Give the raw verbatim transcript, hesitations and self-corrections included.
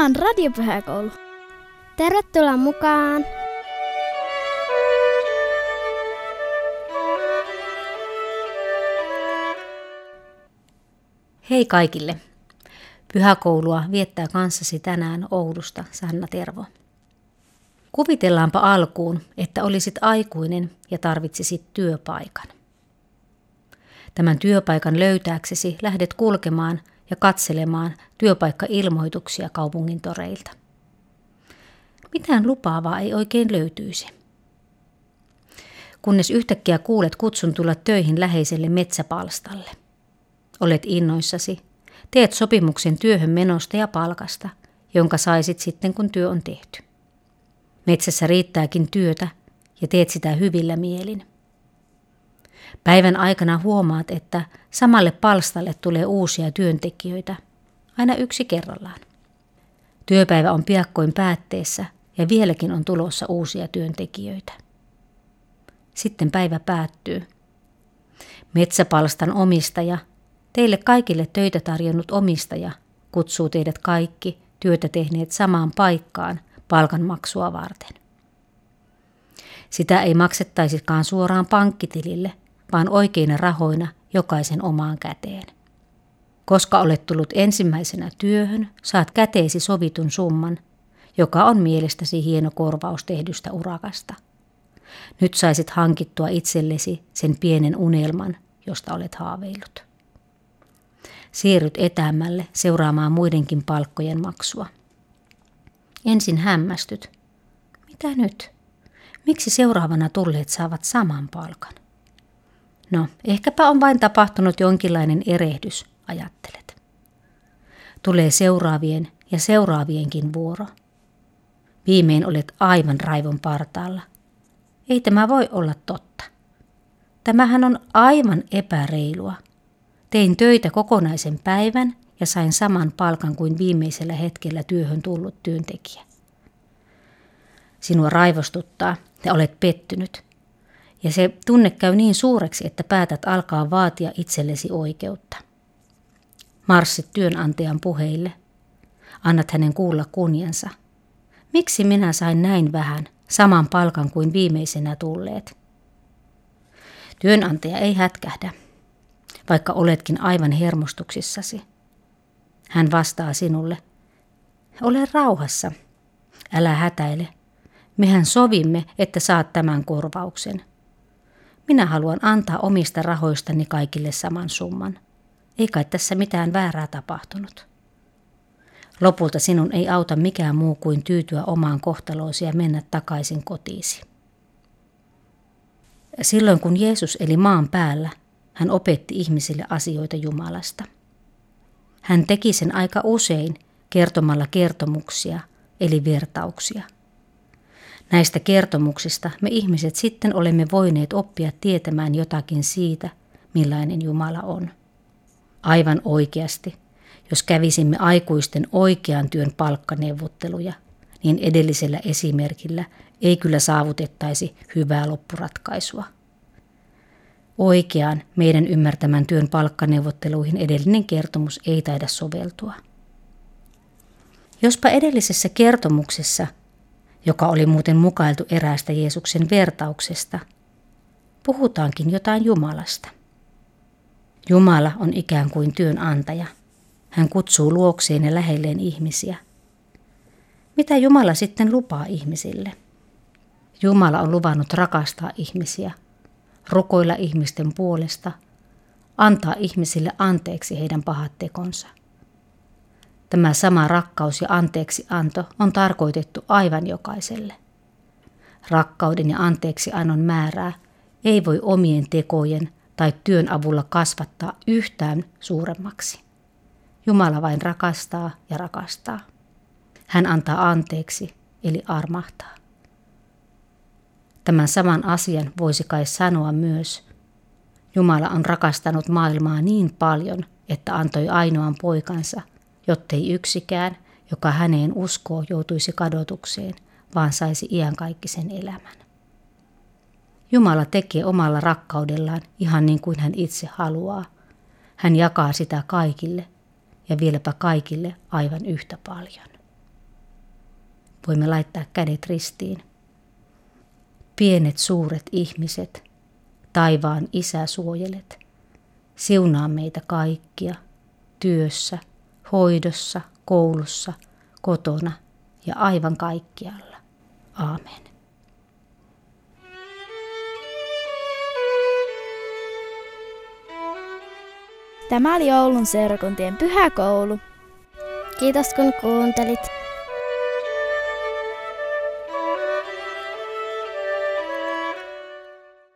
Tämä on Radiopyhäkoulu. Tervetuloa mukaan! Hei kaikille! Pyhäkoulua viettää kanssasi tänään Oulusta Sanna Tervo. Kuvitellaanpa alkuun, että olisit aikuinen ja tarvitsisit työpaikan. Tämän työpaikan löytääksesi lähdet kulkemaan ja katselemaan työpaikkailmoituksia kaupungin toreilta. Mitään lupaavaa ei oikein löytyisi. Kunnes yhtäkkiä kuulet kutsun tulla töihin läheiselle metsäpalstalle. Olet innoissasi, teet sopimuksen työhön menosta ja palkasta, jonka saisit sitten kun työ on tehty. Metsässä riittääkin työtä ja teet sitä hyvillä mielin. Päivän aikana huomaat, että samalle palstalle tulee uusia työntekijöitä, aina yksi kerrallaan. Työpäivä on piakkoin päätteessä ja vieläkin on tulossa uusia työntekijöitä. Sitten päivä päättyy. Metsäpalstan omistaja, teille kaikille töitä tarjonnut omistaja, kutsuu teidät kaikki työtä tehneet samaan paikkaan palkanmaksua varten. Sitä ei maksettaisikaan suoraan pankkitilille, vaan oikeina rahoina jokaisen omaan käteen. Koska olet tullut ensimmäisenä työhön, saat käteesi sovitun summan, joka on mielestäsi hieno korvaus tehdystä urakasta. Nyt saisit hankittua itsellesi sen pienen unelman, josta olet haaveillut. Siirryt etäämmälle seuraamaan muidenkin palkkojen maksua. Ensin hämmästyt. Mitä nyt? Miksi seuraavana tulleet saavat saman palkan? No, ehkäpä on vain tapahtunut jonkinlainen erehdys, ajattelet. Tulee seuraavien ja seuraavienkin vuoro. Viimein olet aivan raivon partaalla. Ei tämä voi olla totta. Tämähän on aivan epäreilua. Tein töitä kokonaisen päivän ja sain saman palkan kuin viimeisellä hetkellä työhön tullut työntekijä. Sinua raivostuttaa ja olet pettynyt. Ja se tunne käy niin suureksi, että päätät alkaa vaatia itsellesi oikeutta. Marssit työnantajan puheille. Annat hänen kuulla kunniansa. Miksi minä sain näin vähän, saman palkan kuin viimeisenä tulleet? Työnantaja ei hätkähdä, vaikka oletkin aivan hermostuksissasi. Hän vastaa sinulle, ole rauhassa, älä hätäile. Mehän sovimme, että saat tämän korvauksen. Minä haluan antaa omista rahoistani kaikille saman summan. Ei kai tässä mitään väärää tapahtunut. Lopulta sinun ei auta mikään muu kuin tyytyä omaan kohtaloosi ja mennä takaisin kotiisi. Silloin kun Jeesus eli maan päällä, hän opetti ihmisille asioita Jumalasta. Hän teki sen aika usein kertomalla kertomuksia, eli vertauksia. Näistä kertomuksista me ihmiset sitten olemme voineet oppia tietämään jotakin siitä, millainen Jumala on. Aivan oikeasti, jos kävisimme aikuisten oikean työn palkkaneuvotteluja, niin edellisellä esimerkillä ei kyllä saavutettaisi hyvää loppuratkaisua. Oikeaan meidän ymmärtämän työn palkkaneuvotteluihin edellinen kertomus ei taida soveltua. Jospa edellisessä kertomuksessa, joka oli muuten mukailtu eräästä Jeesuksen vertauksesta, puhutaankin jotain Jumalasta. Jumala on ikään kuin työnantaja. Hän kutsuu luokseen ja lähelleen ihmisiä. Mitä Jumala sitten lupaa ihmisille? Jumala on luvannut rakastaa ihmisiä, rukoilla ihmisten puolesta, antaa ihmisille anteeksi heidän pahat tekonsa. Tämä sama rakkaus ja anteeksianto on tarkoitettu aivan jokaiselle. Rakkauden ja anteeksiannon määrää ei voi omien tekojen tai työn avulla kasvattaa yhtään suuremmaksi. Jumala vain rakastaa ja rakastaa. Hän antaa anteeksi, eli armahtaa. Tämän saman asian voisi kai sanoa myös. Jumala on rakastanut maailmaa niin paljon, että antoi ainoan poikansa, jottei yksikään, joka häneen uskoo, joutuisi kadotukseen, vaan saisi iankaikkisen elämän. Jumala tekee omalla rakkaudellaan ihan niin kuin hän itse haluaa. Hän jakaa sitä kaikille ja vieläpä kaikille aivan yhtä paljon. voimme laittaa kädet ristiin. Pienet suuret ihmiset, taivaan Isä suojelet, siunaa meitä kaikkia, työssä, hoidossa, koulussa, kotona ja aivan kaikkialla. Aamen. Tämä oli Oulun seurakuntien pyhäkoulu. Kiitos kun kuuntelit.